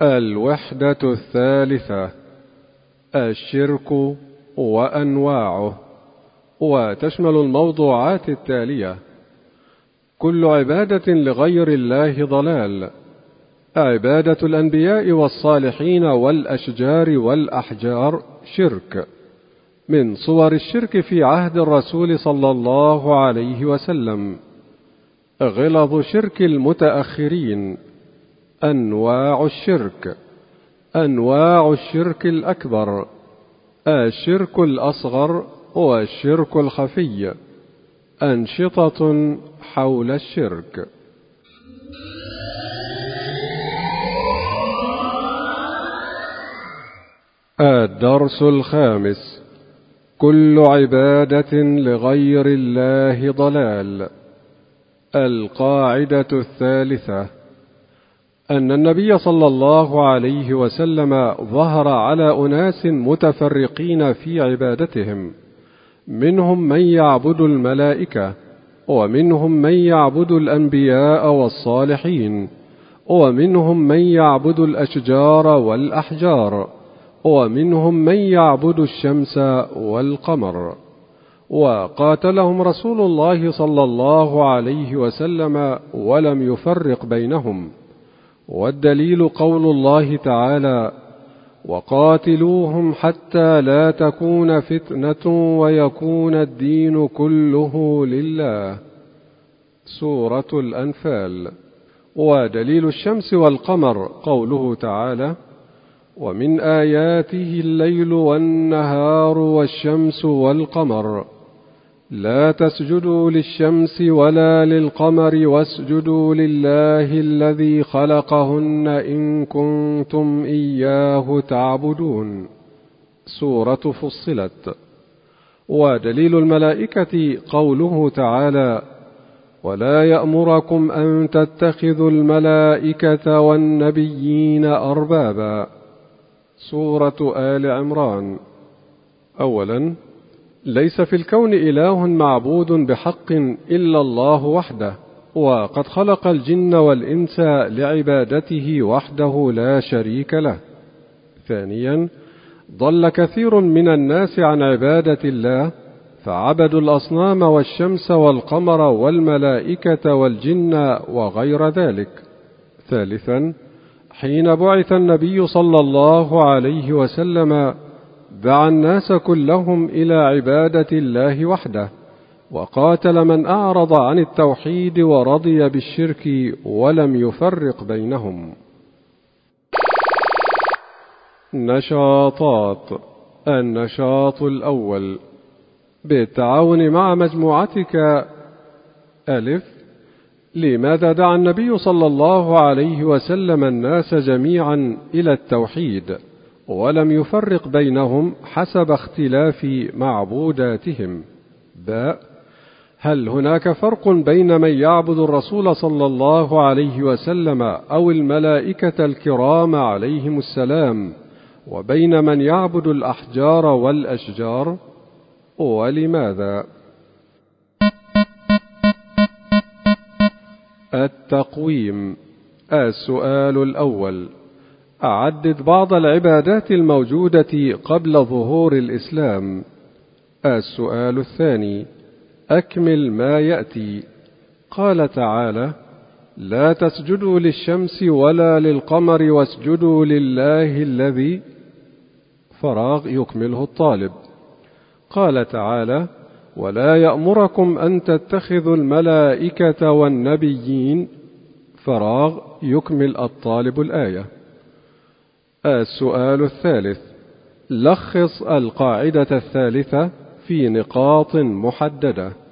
الوحدة الثالثة: الشرك وأنواعه. وتشمل الموضوعات التالية: كل عبادة لغير الله ضلال، عبادة الأنبياء والصالحين والأشجار والأحجار شرك. من صور الشرك في عهد الرسول صلى الله عليه وسلم: غلظ شرك المتأخرين. أنواع الشرك: أنواع الشرك الأكبر، الشرك الأصغر والشرك الخفي. أنشطة حول الشرك. الدرس الخامس: كل عبادة لغير الله ضلال. القاعدة الثالثة: أن النبي صلى الله عليه وسلم ظهر على أناس متفرقين في عبادتهم، منهم من يعبد الملائكة، ومنهم من يعبد الأنبياء والصالحين، ومنهم من يعبد الأشجار والأحجار، ومنهم من يعبد الشمس والقمر. وقاتلهم رسول الله صلى الله عليه وسلم ولم يفرق بينهم. والدليل قول الله تعالى: وقاتلوهم حتى لا تكون فتنة ويكون الدين كله لله. سورة الأنفال. ودليل الشمس والقمر قوله تعالى: ومن آياته الليل والنهار والشمس والقمر لا تسجدوا للشمس ولا للقمر واسجدوا لله الذي خلقهن إن كنتم إياه تعبدون. سورة فصلت. ودليل الملائكة قوله تعالى: ولا يأمركم أن تتخذوا الملائكة والنبيين أربابا. سورة آل عمران. أولا، ليس في الكون إله معبود بحق إلا الله وحده، وقد خلق الجن والإنس لعبادته وحده لا شريك له. ثانيا، ضل كثير من الناس عن عبادة الله، فعبدوا الأصنام والشمس والقمر والملائكة والجن وغير ذلك. ثالثا، حين بعث النبي صلى الله عليه وسلم دعا الناس كلهم إلى عبادة الله وحده، وقاتل من أعرض عن التوحيد ورضي بالشرك ولم يفرق بينهم. نشاطات. النشاط الأول: بالتعاون مع مجموعتك. ألف: لماذا دعا النبي صلى الله عليه وسلم الناس جميعا إلى التوحيد ولم يفرق بينهم حسب اختلاف معبوداتهم؟ باء: هل هناك فرق بين من يعبد الرسول صلى الله عليه وسلم أو الملائكة الكرام عليهم السلام وبين من يعبد الأحجار والأشجار؟ ولماذا؟ التقويم. السؤال الأول: أعدد بعض العبادات الموجودة قبل ظهور الإسلام. السؤال الثاني: أكمل ما يأتي. قال تعالى: لا تسجدوا للشمس ولا للقمر واسجدوا لله الذي فراغ يكمله الطالب. قال تعالى: ولا يأمركم أن تتخذوا الملائكة والنبيين فراغ يكمل الطالب الآية. السؤال الثالث: لخص القاعدة الثالثة في نقاط محددة.